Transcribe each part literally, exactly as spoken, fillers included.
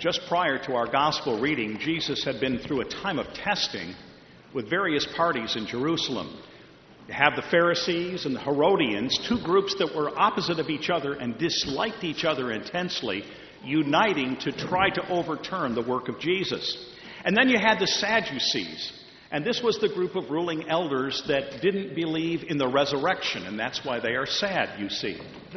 Just prior to our gospel reading, Jesus had been through a time of testing with various parties in Jerusalem. You have the Pharisees and the Herodians, two groups that were opposite of each other and disliked each other intensely, uniting to try to overturn the work of Jesus. And then you had the Sadducees, and this was the group of ruling elders that didn't believe in the resurrection, and that's why they are sad, you see.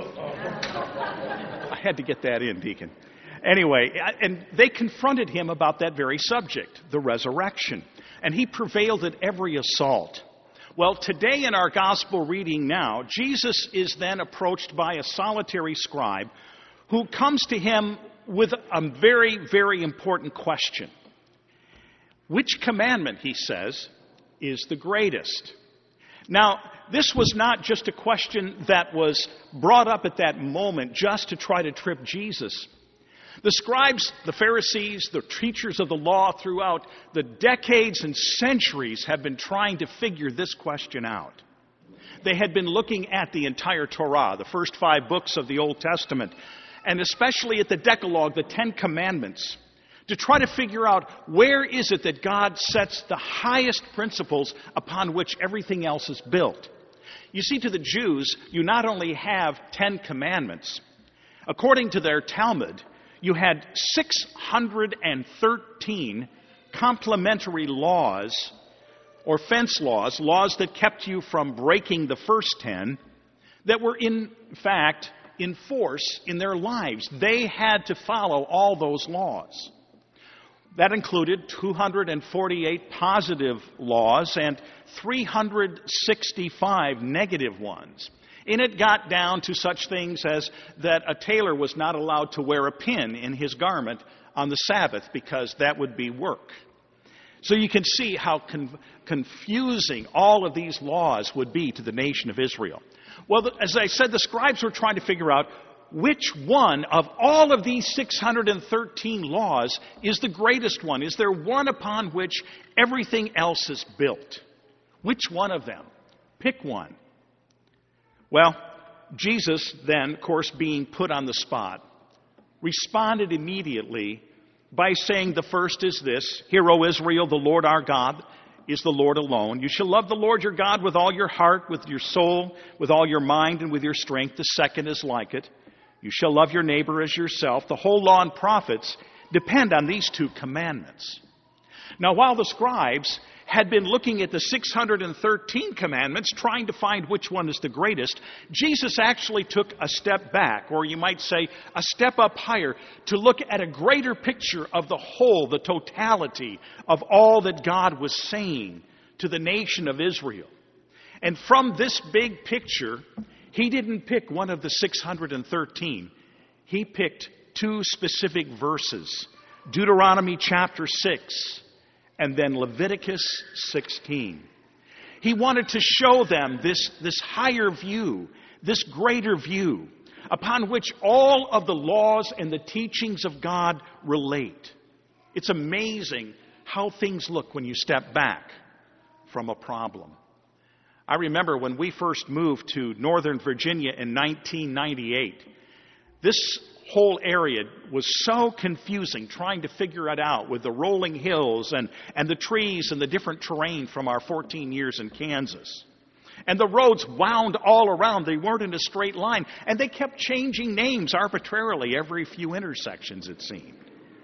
I had to get that in, Deacon. Anyway, and they confronted him about that very subject, the resurrection, and he prevailed at every assault. Well, today in our gospel reading now, Jesus is then approached by a solitary scribe who comes to him with a very, very important question. Which commandment, he says, is the greatest? Now, this was not just a question that was brought up at that moment just to try to trip Jesus. The scribes, the Pharisees, the teachers of the law throughout the decades and centuries have been trying to figure this question out. They had been looking at the entire Torah, the first five books of the Old Testament, and especially at the Decalogue, the Ten Commandments, to try to figure out where is it that God sets the highest principles upon which everything else is built. You see, to the Jews, you not only have Ten Commandments. According to their Talmud, you had six hundred thirteen complementary laws or fence laws, laws that kept you from breaking the first ten, that were in fact in force in their lives. They had to follow all those laws. That included two hundred forty-eight positive laws and three hundred sixty-five negative ones. And it got down to such things as that a tailor was not allowed to wear a pin in his garment on the Sabbath because that would be work. So you can see how con- confusing all of these laws would be to the nation of Israel. Well, as I said, the scribes were trying to figure out which one of all of these six hundred thirteen laws is the greatest one. Is there one upon which everything else is built? Which one of them? Pick one. Well, Jesus then, of course, being put on the spot, responded immediately by saying the first is this: Hear, O Israel, the Lord our God is the Lord alone. You shall love the Lord your God with all your heart, with your soul, with all your mind, and with your strength. The second is like it. You shall love your neighbor as yourself. The whole law and prophets depend on these two commandments. Now, while the scribes had been looking at the six hundred thirteen commandments, trying to find which one is the greatest, Jesus actually took a step back, or you might say a step up higher, to look at a greater picture of the whole, the totality of all that God was saying to the nation of Israel. And from this big picture, he didn't pick one of the six hundred thirteen. He picked two specific verses, Deuteronomy chapter six, and then Leviticus sixteen. He wanted to show them this, this higher view, this greater view, upon which all of the laws and the teachings of God relate. It's amazing how things look when you step back from a problem. I remember when we first moved to Northern Virginia in nineteen ninety-eight, this whole area was so confusing, trying to figure it out with the rolling hills and, and the trees and the different terrain from our fourteen years in Kansas. And the roads wound all around. They weren't in a straight line. And they kept changing names arbitrarily every few intersections, it seemed.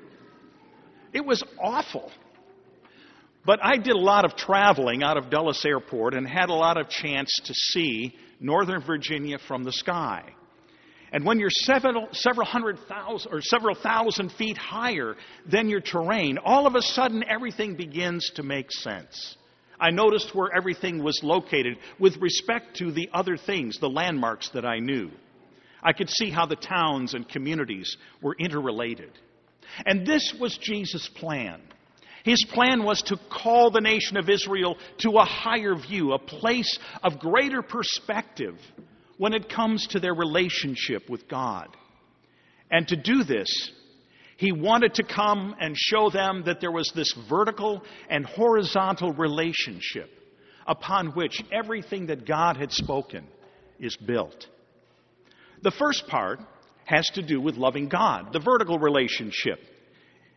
It was awful. But I did a lot of traveling out of Dulles Airport and had a lot of chance to see Northern Virginia from the sky. And when you're several, several hundred thousand or several thousand feet higher than your terrain, all of a sudden everything begins to make sense. I noticed where everything was located with respect to the other things, the landmarks that I knew. I could see how the towns and communities were interrelated. And this was Jesus' plan. His plan was to call the nation of Israel to a higher view, a place of greater perspective when it comes to their relationship with God. And to do this, he wanted to come and show them that there was this vertical and horizontal relationship upon which everything that God had spoken is built. The first part has to do with loving God, the vertical relationship.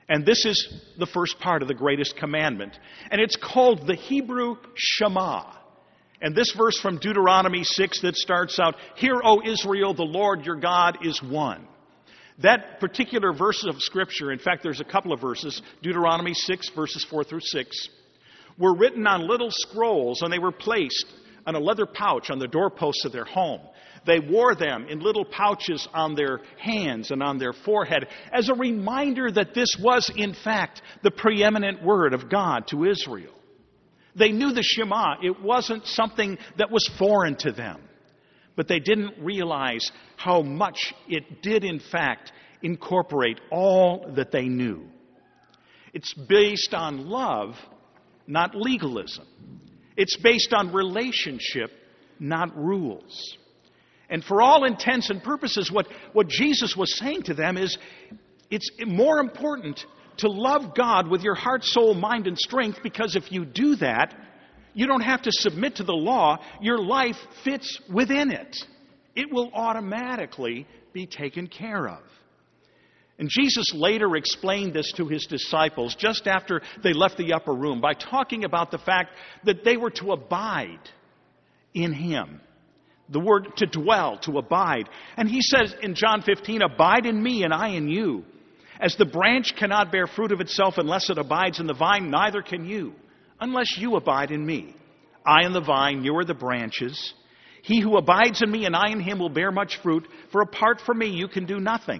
And this is the first part of the greatest commandment. And it's called the Hebrew Shema. And this verse from Deuteronomy six that starts out, "Hear, O Israel, the Lord your God is one." That particular verse of Scripture, in fact, there's a couple of verses, Deuteronomy six, verses four through six, were written on little scrolls, and they were placed on a leather pouch on the doorposts of their home. They wore them in little pouches on their hands and on their forehead as a reminder that this was, in fact, the preeminent word of God to Israel. They knew the Shema. It wasn't something that was foreign to them. But they didn't realize how much it did, in fact, incorporate all that they knew. It's based on love, not legalism. It's based on relationship, not rules. And for all intents and purposes, what, what Jesus was saying to them is, it's more important to love God with your heart, soul, mind, and strength, because if you do that, you don't have to submit to the law. Your life fits within it. It will automatically be taken care of. And Jesus later explained this to his disciples just after they left the upper room by talking about the fact that they were to abide in him. The word to dwell, to abide. And he says in John fifteen, "Abide in me and I in you. As the branch cannot bear fruit of itself unless it abides in the vine, neither can you, unless you abide in me. I am the vine, you are the branches. He who abides in me and I in him will bear much fruit, for apart from me you can do nothing."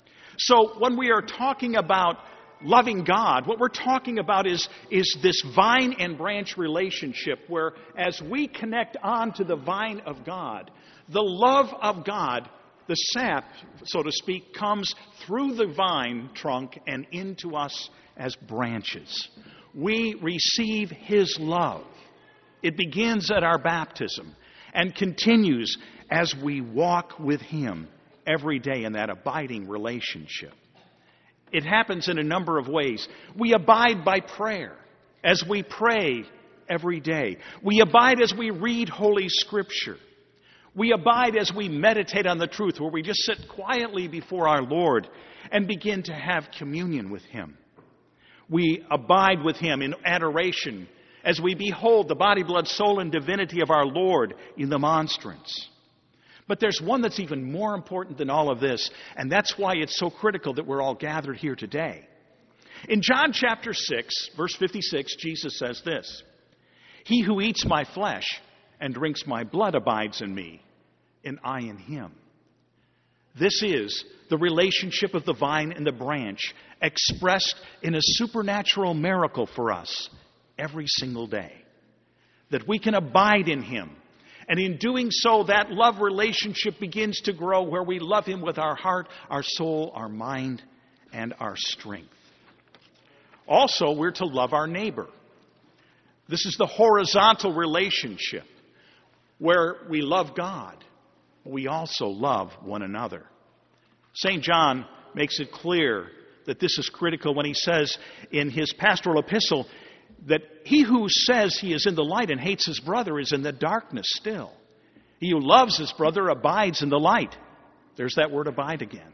So when we are talking about loving God, what we're talking about is, is this vine and branch relationship where as we connect on to the vine of God, the love of God, the sap, so to speak, comes through the vine trunk and into us as branches. We receive his love. It begins at our baptism and continues as we walk with him every day in that abiding relationship. It happens in a number of ways. We abide by prayer as we pray every day. We abide as we read Holy Scripture. We abide as we meditate on the truth, where we just sit quietly before our Lord and begin to have communion with him. We abide with him in adoration as we behold the body, blood, soul, and divinity of our Lord in the monstrance. But there's one that's even more important than all of this, and that's why it's so critical that we're all gathered here today. In John chapter six, verse fifty-six, Jesus says this, "He who eats my flesh and drinks my blood abides in me, and I in him." This is the relationship of the vine and the branch expressed in a supernatural miracle for us every single day. That we can abide in him. And in doing so, that love relationship begins to grow where we love him with our heart, our soul, our mind, and our strength. Also, we're to love our neighbor. This is the horizontal relationship where we love God. We also love one another. Saint John makes it clear that this is critical when he says in his pastoral epistle that he who says he is in the light and hates his brother is in the darkness still. He who loves his brother abides in the light. There's that word abide again.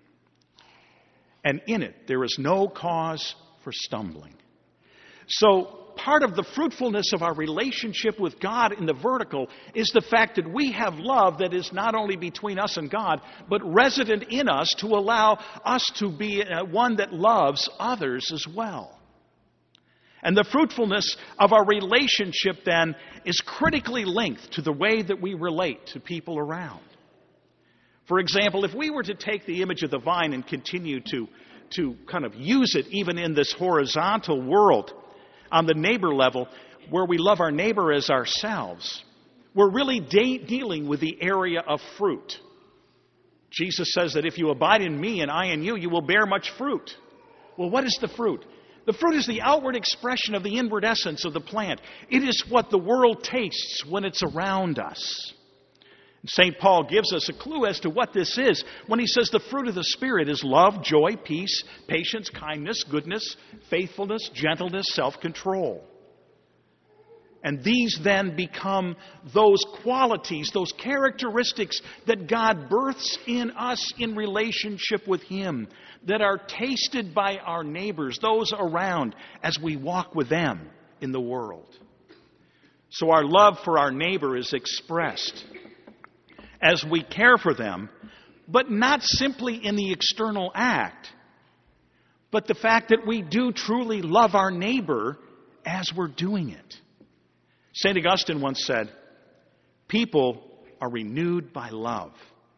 And in it there is no cause for stumbling. So part of the fruitfulness of our relationship with God in the vertical is the fact that we have love that is not only between us and God, but resident in us to allow us to be one that loves others as well. And the fruitfulness of our relationship then is critically linked to the way that we relate to people around. For example, if we were to take the image of the vine and continue to, to kind of use it even in this horizontal world, on the neighbor level, where we love our neighbor as ourselves, we're really de- dealing with the area of fruit. Jesus says that if you abide in me and I in you, you will bear much fruit. Well, what is the fruit? The fruit is the outward expression of the inward essence of the plant. It is what the world tastes when it's around us. Saint Paul gives us a clue as to what this is when he says the fruit of the Spirit is love, joy, peace, patience, kindness, goodness, faithfulness, gentleness, self-control. And these then become those qualities, those characteristics that God births in us in relationship with Him, that are tasted by our neighbors, those around, as we walk with them in the world. So our love for our neighbor is expressed as we care for them, but not simply in the external act, but the fact that we do truly love our neighbor as we're doing it. Saint Augustine once said, "People are renewed by love.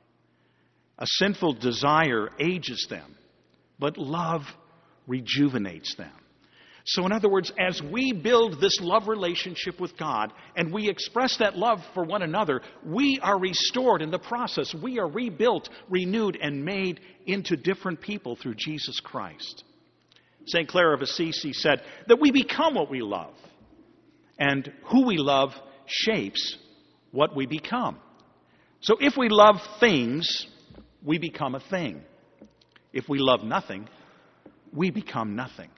A sinful desire ages them, but love rejuvenates them." So in other words, as we build this love relationship with God and we express that love for one another, we are restored in the process. We are rebuilt, renewed, and made into different people through Jesus Christ. Saint Clare of Assisi said that we become what we love. And who we love shapes what we become. So if we love things, we become a thing. If we love nothing, we become nothing.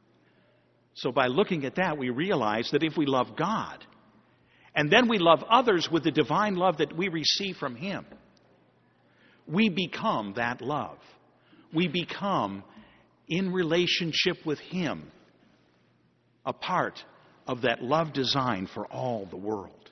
So by looking at that, we realize that if we love God, and then we love others with the divine love that we receive from Him, we become that love. We become, in relationship with Him, a part of that love design for all the world.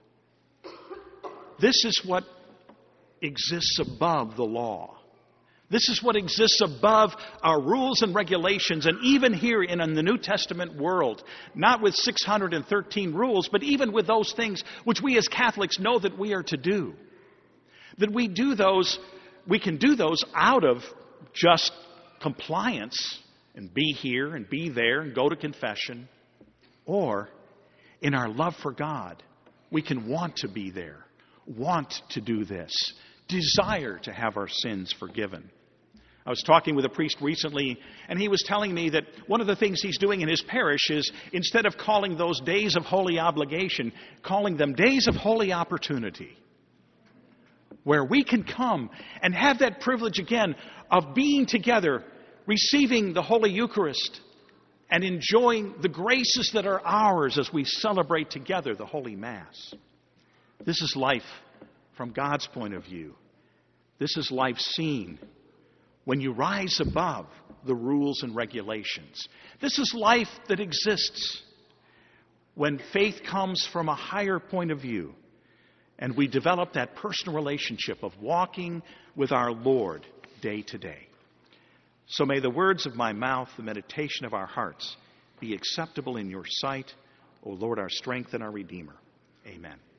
This is what exists above the law. This is what exists above our rules and regulations, and even here in, in the New Testament world, not with six hundred thirteen rules, but even with those things which we as Catholics know that we are to do. That we do those, we can do those out of just compliance and be here and be there and go to confession, or in our love for God, we can want to be there, want to do this, desire to have our sins forgiven. I was talking with a priest recently, and he was telling me that one of the things he's doing in his parish is, instead of calling those days of holy obligation, calling them days of holy opportunity, where we can come and have that privilege again of being together, receiving the Holy Eucharist, and enjoying the graces that are ours as we celebrate together the Holy Mass. This is life from God's point of view. This is life seen when you rise above the rules and regulations. This is life that exists when faith comes from a higher point of view and we develop that personal relationship of walking with our Lord day to day. So may the words of my mouth, the meditation of our hearts, be acceptable in your sight, O Lord, our strength and our Redeemer. Amen.